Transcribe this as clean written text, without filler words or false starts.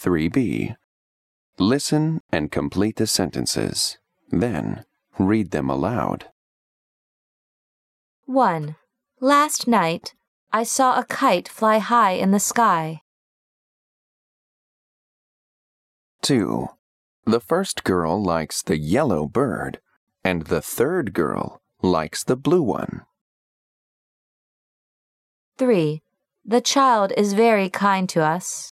3B. Listen and complete the sentences. Then, read them aloud. 1. Last night, I saw a kite fly high in the sky. 2. The first girl likes the yellow bird, and the third girl likes the blue one. 3. The child is very kind to us.